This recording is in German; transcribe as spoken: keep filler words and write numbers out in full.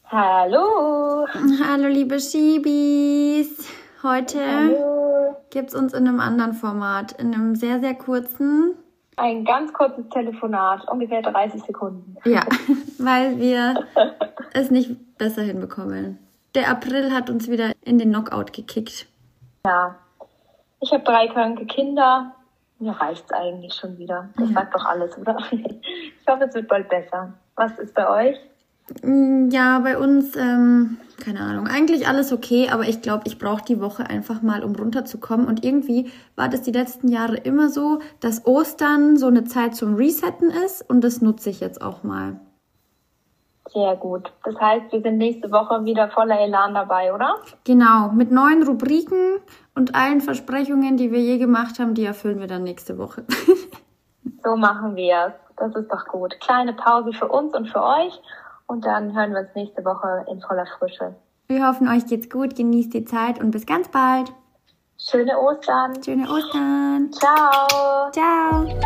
Hallo. Hallo liebe Schiebis. Heute Hallo. gibt es uns in einem anderen Format, in einem sehr, sehr kurzen. Ein ganz kurzes Telefonat, ungefähr dreißig Sekunden. Ja, weil wir es nicht besser hinbekommen. Der April hat uns wieder in den Knockout gekickt. Ja, ich habe drei kranke Kinder. Mir reicht's eigentlich schon wieder. Das Ja. sagt doch alles, oder? Ich hoffe, es wird bald besser. Was ist bei euch? Ja, bei uns, ähm, keine Ahnung, eigentlich alles okay, aber ich glaube, ich brauche die Woche einfach mal, um runterzukommen. Und irgendwie war das die letzten Jahre immer so, dass Ostern so eine Zeit zum Resetten ist und das nutze ich jetzt auch mal. Sehr gut. Das heißt, wir sind nächste Woche wieder voller Elan dabei, oder? Genau, mit neuen Rubriken und allen Versprechungen, die wir je gemacht haben, die erfüllen wir dann nächste Woche. So machen wir es. Das ist doch gut. Kleine Pause für uns und für euch. Und dann hören wir uns nächste Woche in voller Frische. Wir hoffen, euch geht's gut, genießt die Zeit und bis ganz bald. Schöne Ostern. Schöne Ostern. Ciao. Ciao.